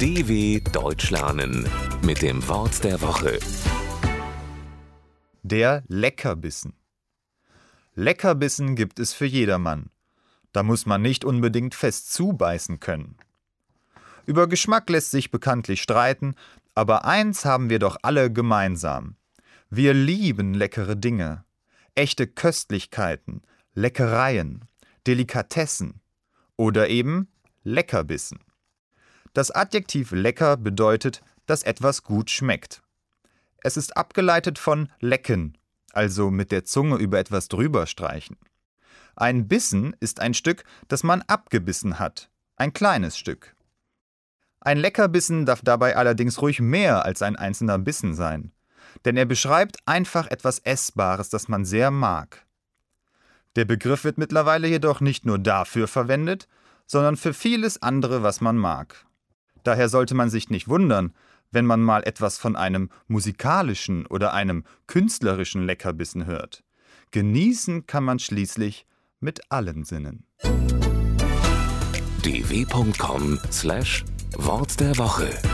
DW Deutsch lernen mit dem Wort der Woche. Der Leckerbissen. Leckerbissen gibt es für jedermann. Da muss man nicht unbedingt fest zubeißen können. Über Geschmack lässt sich bekanntlich streiten, aber eins haben wir doch alle gemeinsam. Wir lieben leckere Dinge, echte Köstlichkeiten, Leckereien, Delikatessen oder eben Leckerbissen. Das Adjektiv lecker bedeutet, dass etwas gut schmeckt. Es ist abgeleitet von lecken, also mit der Zunge über etwas drüber streichen. Ein Bissen ist ein Stück, das man abgebissen hat, ein kleines Stück. Ein Leckerbissen darf dabei allerdings ruhig mehr als ein einzelner Bissen sein, denn er beschreibt einfach etwas Essbares, das man sehr mag. Der Begriff wird mittlerweile jedoch nicht nur dafür verwendet, sondern für vieles andere, was man mag. Daher sollte man sich nicht wundern, wenn man mal etwas von einem musikalischen oder einem künstlerischen Leckerbissen hört. Genießen kann man schließlich mit allen Sinnen. dw.com/Wort der Woche